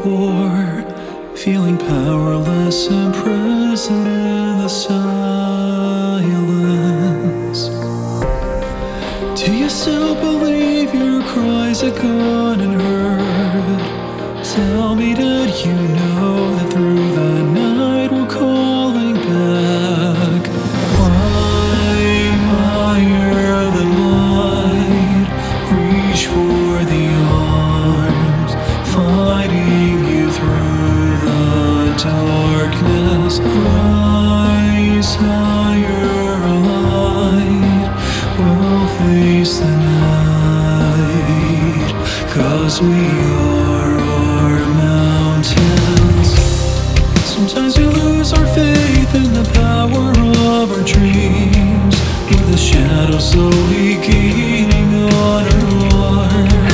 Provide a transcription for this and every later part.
core, feeling powerless, imprisoned in the silence. Do you still believe your cries are gone and heard? Tell me, did you know that through the night we're calling back? Climb higher than light, reach for the arms, fighting you through the darkness. Rise higher, light, we'll face the night, 'cause we are our mountains. Sometimes we lose our faith in the power of our dreams, with the shadows slowly gaining on our heart.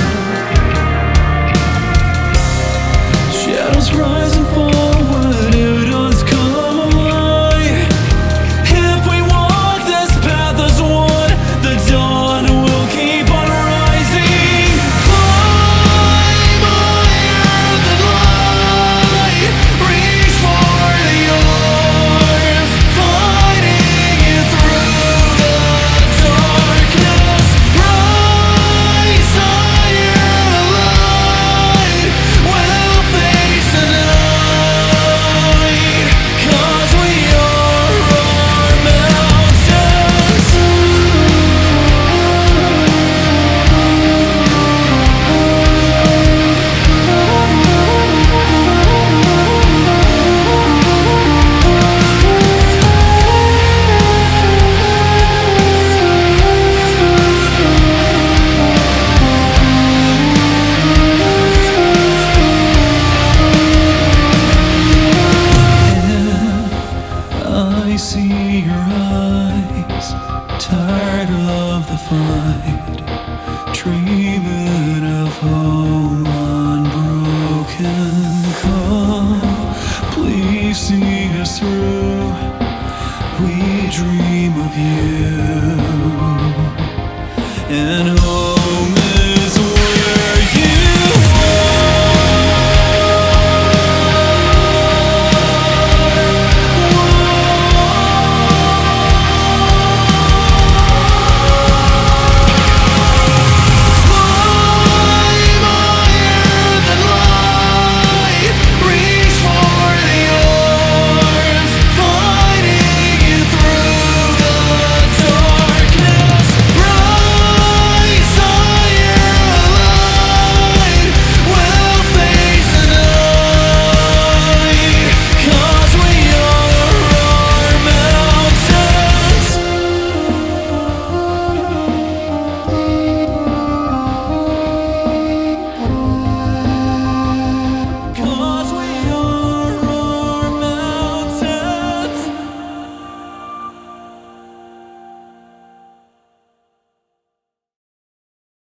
Shadows rise and fall when new dawns come alive. If we walk this path as one, the dawn will keep on rising. Climb higher than light, reach for the arms, fighting you through the darkness. Rise higher, light, we'll face the night, 'cause we are our mountains. I see your eyes, tired of the fight, dreaming of home unbroken. Come, please see us through. We dream of you, and